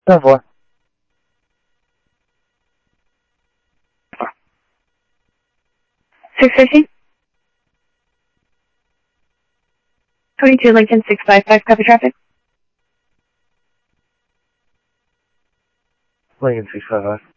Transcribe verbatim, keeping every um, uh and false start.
ten four. six fifty? twenty-two Lincoln six five five, copy traffic. Lincoln six five five.